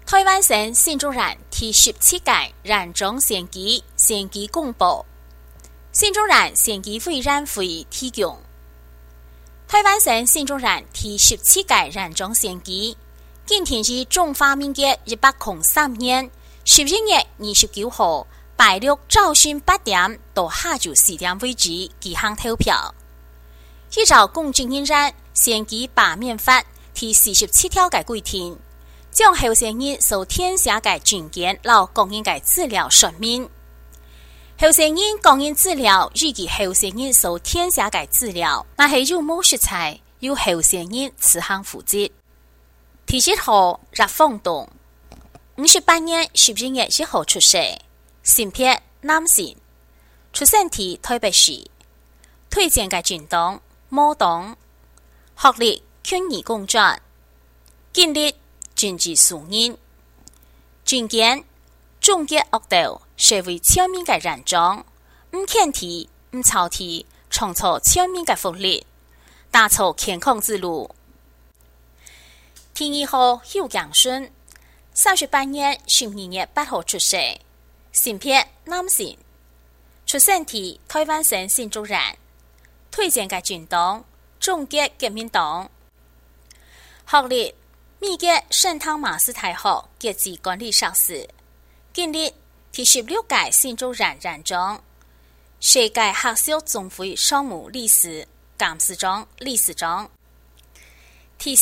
台湾省新竹县第17屆染中选举公布，新竹县选举委员会提供。台湾省新竹县第17屆染中选举，今天是中华民国103年11月29號拜六早上8點到下晝4點為止舉行投票。依照公職人員選舉罷免法第47條嘅規定，將候選人所填寫嘅證件和個人嘅資料說明。候選人個人資料以及候選人所填寫嘅資料，那係有冇實在由候選人自行負責。第7號葉鳳東，58年11月1號出世，性別男性，出生地台北市，推薦嘅政黨冇黨，學歷權益工作，經歷政治素人，政見終結惡道，社會全面嘅人種，唔傾題唔吵題，創造全面嘅福利，打造健康之路。第2號邱江順，38年12月8號出世，性別男性，出生地台灣省新竹縣，推薦嘅政黨中國革命黨，學歷美國聖湯馬斯大學國際管理碩士，經歷第16屆新竹縣染中，世界學術總會商務理事、監事長、理事長，第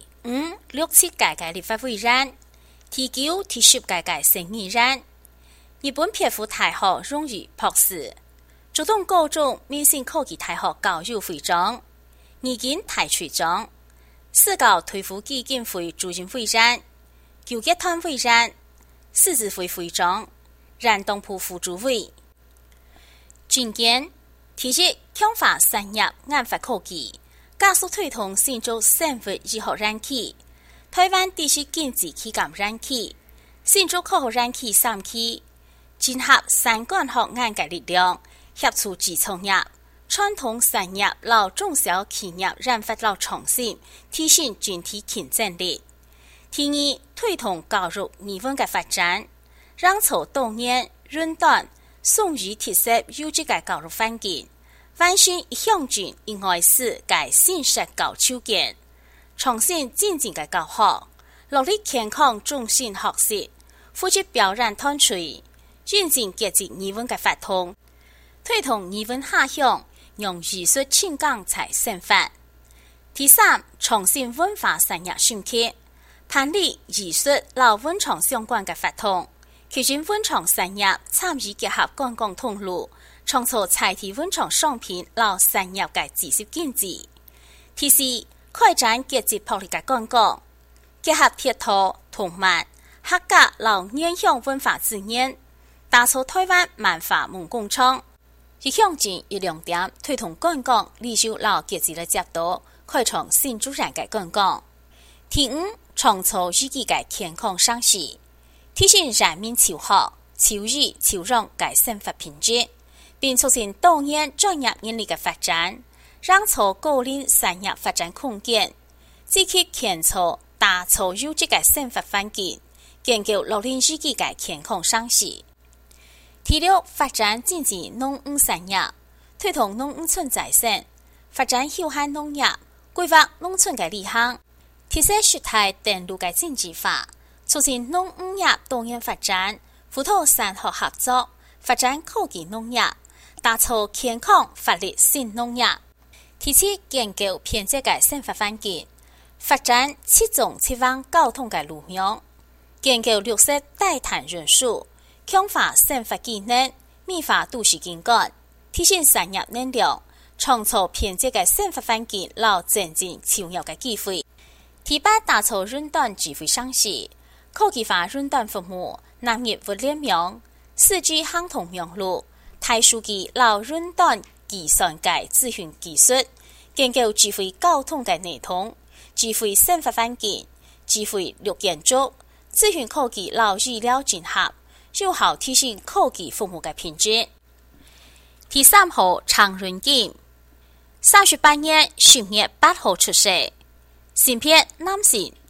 4、5、6、7屆嘅立法委員，第9、第10屆嘅省議員，日本蝙蝠大學榮譽博士，主動高中明星科技大學教育會長，二檢台處長，四教推扶基金會主任會員，糾結團會員，獅子會會長，染東埔副主委。政見提出強化產業研發科技，加速推動新竹生活醫學軟體，台灣地區經濟體感軟體，新竹科學軟體3期，結合三管學研嘅力量，協助自創業、傳統產業和中小企業研發和創新，提升整體競爭力。第2，推動教育語文嘅發展，讓籌多年潤短送予特色優質嘅教育環境，完善鄉鎮以外事嘅現實教條件，創新精進嘅教學，落力健康中心學習，負責表演團隊，認真結集語文嘅發通，推動語文下鄉，用藝術情感才生發。第3，創新文化產業選區，辦理藝術和文創相關嘅發通，促進文創產業參與結合觀光通路，創造在地文創商品和產業嘅知識經濟。第4，開展結集魄力嘅觀光，結合鐵道、動漫、客家和原鄉文化資源，打造台灣文化夢工廠。以鄉鎮一亮點，推動觀光、旅遊和結集嘅角度，開創新竹縣嘅觀光。第5，創造有機嘅健康生活，提升人民超好、超裕、超容嘅生活品質，並促進多元專業人力嘅發展，讓出個人產業發展空間，積極建造打造優質嘅生活環境，建構樂齡有機嘅健康生活。第6，發展經濟農務產業，推動農務村再生，發展休閒農業，規劃農村嘅理想，提升生態電路嘅經濟化，促進農務業多元發展，輔導產學合作，發展科技農業，打造健康法律新農業。第7，建構便捷嘅生活環境，發展7縱7彎交通嘅路網，建構綠色低碳元素，強化生活技能，美化都市景觀，提升產業能量，創造便捷嘅生活環境，和增進就業嘅機會。第8，打造雲端智慧城市，科技化雲端服務，納入物聯網、4G 行通網絡、大數據和雲端計算嘅資訊技術，建構智慧交通嘅系統、智慧生活環境、智慧綠建築、資訊科技和醫療結合，有效提升科技服務嘅品質。第3號長潤金，38年10月8號出世，性別男性，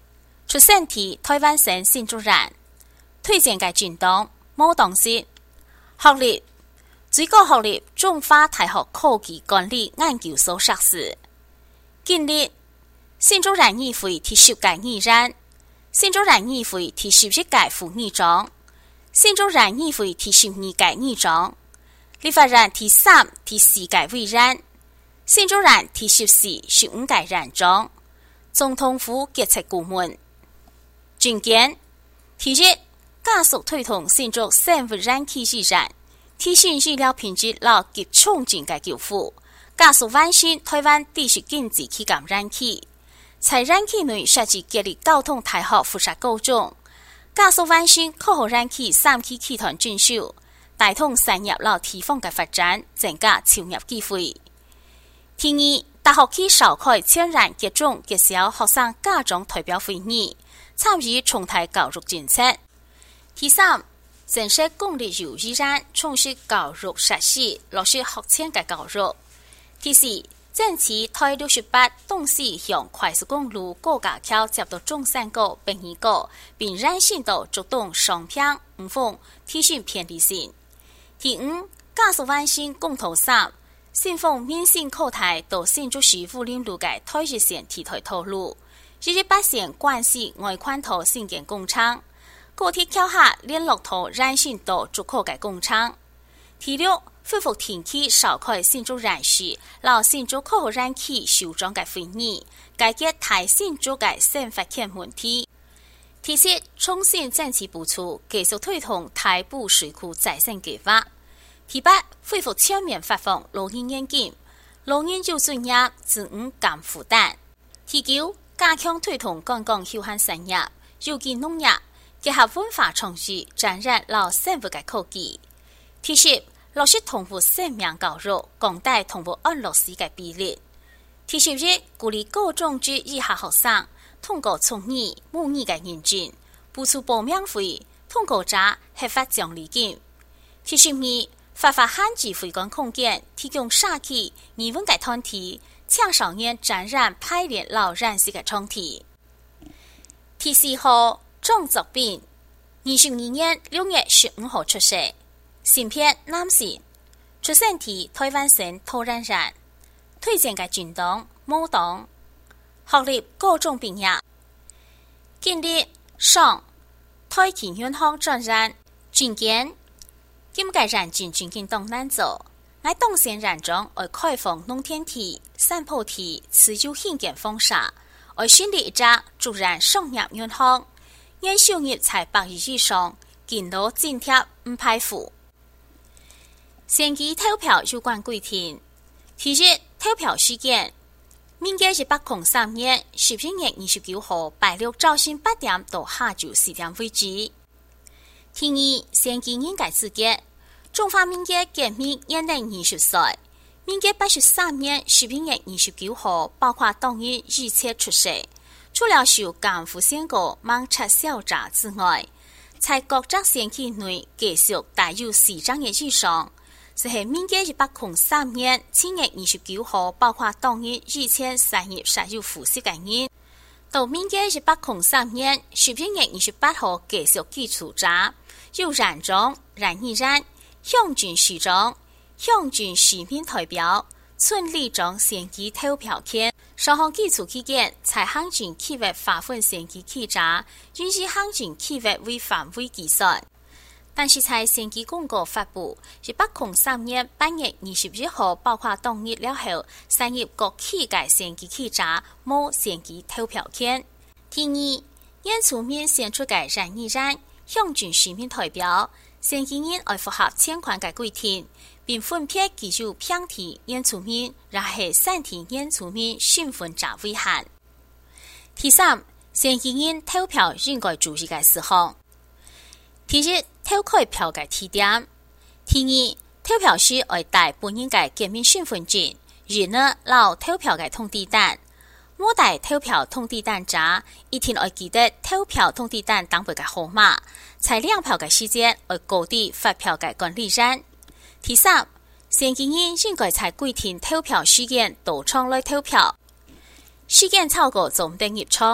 出生於台灣省新竹人，推薦嘅政黨冇黨籍，學歷最高學歷中華大學科技管理研究所碩士，經歷新竹人議會第10屆議員，新竹人議會第11屆副議長，新竹人議會第12屆議長，立法院第3、第4屆委員，新竹人第14、15屆院長，總統府決策顧問。政見第一，加速推動新竹生物染氣試驗，提升醫療品質和急衝勁嘅救護，加速完善台灣地區經濟氣感染氣，在染氣內設置建立交通大學附設高中，加速完善科學染氣3期集團進修，帶動產業和地方嘅發展，增加就業機會。第二，大學期召開全然接種結小學生家長代表會議，參與重大教育政策。第三，增設公立幼兒園，從事教育實施，落實學前嘅教育。第四，整治台68東勢向快速公路高架橋接到中山高、殯儀高，並人行道逐動雙向五鳳，提升便利性。第五，加速完善公投3，新豐免線高台到新竹市武陵路嘅台一線替代道路，118線關西外環圖新建工廠，高鐵橋下聯絡圖人行道竹口嘅工廠。第六，恢復天氣召開新竹人士，老新竹科學染氣修裝嘅會議，解決大新竹嘅生發權問題。第七，重新整治部處，繼續推動台埔水庫再生計劃。第八，恢復全面發放老人現金，老人有尊嚴，自唔減負擔。第九，加強推動觀光休閒產業，有機農業，結合文化創意，展示老生活嘅科技。第十，落實同步生命教育，降低同步安樂死嘅比例。第11，鼓勵高中至以下學生通過從義、母義嘅認證，補助報名費，通過查合法獎勵金。第12，發限制會館空間，提供社區、義文嘅團體，青少年展覽排練老人士嘅場地。第4號，張作斌，22年6月15號出世，性別男性，出生於台灣省桃園人，推薦嘅政黨冇黨，學歷高中畢業，經歷上台企銀行專任，政見今屆人進政見黨難做，我當選人中為開放農田地、山坡地、持有興建方式，為成立一家主人商業銀行，年收入在100億以上，見到津貼唔排付。選舉投票有關規定，第一，投票時間，民國1803年11月29號拜六早上8點到下晝4點為止。第二，選舉人嘅資格，中華民國革命元年20歲，民國83年11月29號包括當日預測出世，除了受減負選舉盲測小查之外，在各則選區內繼續帶有4張嘅以上。係民國1803年7月29號，包括當日預測3日實有負息嘅人，到民國1803年11月28號繼續基礎查，有ran中、ran議員、鄉鎮市長、鄉鎮市民代表、村里長選舉投票權。上項基礎期間，在鄉鎮區域劃分選舉區查，允許鄉鎮區域為範圍計算。但是在選舉公告發布1803年8月21號，包括當日了後，3日各區嘅選舉區查冇選舉投票權。第二，原住民選出嘅ran議員、鄉鎮市民代表，選舉人要符合相關嘅規定，並分別具有平地原住民，然後山地原住民身份查為限。第三，選舉人投票應該注意嘅事項。第一，投開票嘅地點；第二，投票時要帶本人嘅革命身份證，然後留投票嘅通知單。冇帶投票通知單者，一定要記得投票通知單當背嘅號碼。在領票嘅時間要告知發票嘅管理人。第三，選舉人應該在規定投票時間到場來投票，時間超過就唔得入場。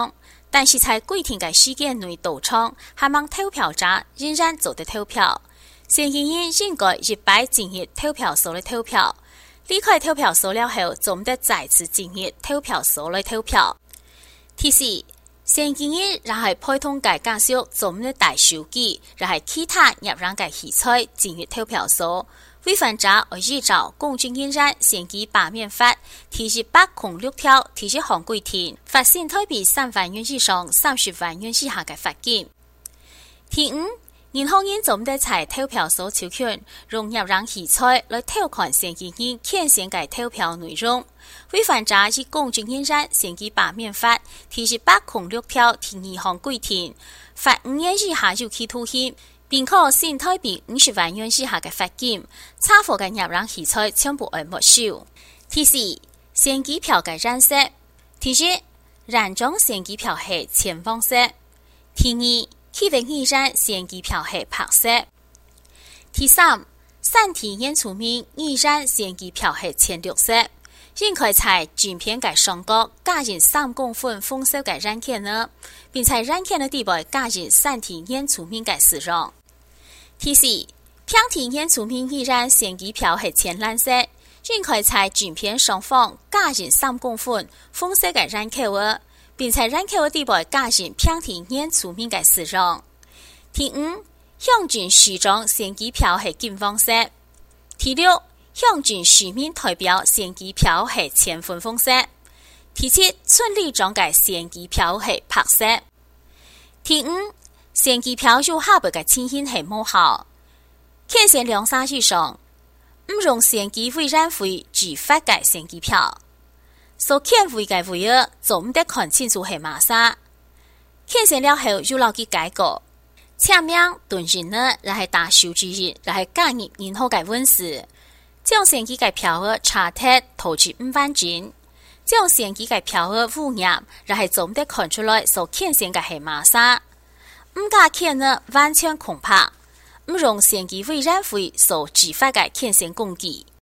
但是在规定嘅時間內到場，希望投票者仍然做得投票。選舉人應該入擺進入投票所嚟投票，離開投票所了後，就唔得再次進入投票所嚟投票。提示：選舉人若係配通嘅家屬，就唔得帶手機，若係其他入人嘅器材進入投票所。違反者會依照《公眾人員選舉罷免法》第1806條提出項規定，罰新台幣3萬元以上30萬元以下嘅罰金。第五，任何人就唔得在投票所抽籤，用入人器材來偷看選舉人牽線嘅投票內容。違反者以《公眾人員選舉罷免法》第1806條第2項規定，罰5年以下有期徒刑，並可新台幣50萬元以下嘅罰金，查獲嘅入人器材全部會沒收。第四，選舉票嘅染色。第一，染中選舉票係淺黃色。第二，企穩議染選舉票係白色。第三，散體演出面議染選舉票係淺綠色。應該在卷片嘅上角加入3公分豐收嘅染鉛呢，並在染鉛嘅地部加入散體演出面嘅絲絨。第四，平體演出面議染選舉票係淺藍色，應該在卷片上方加入3公分豐收嘅染鉛，並在染鉛嘅地部加入平體演出面嘅絲絨。第五，向卷序中選舉票係金黃色。第六，向卷書面代表選舉票係淺粉紅色。第七，村里中嘅選舉票係白色。第五，選舉票有下邊嘅情形係無效。牽線2沙以上，唔用選舉委員會拒發嘅選舉票。所牽回嘅委員就唔得看清楚係乜沙。牽線了後有留記改過，簽名頓人呢，然係打收據日，然係加入任何嘅文字。將選舉嘅票額查貼投至5萬元，將選舉嘅票額污染，然係總得看出來所牽線嘅係乜沙。唔加牽呢，完全空白，唔用選舉委員會所指發嘅牽線工具。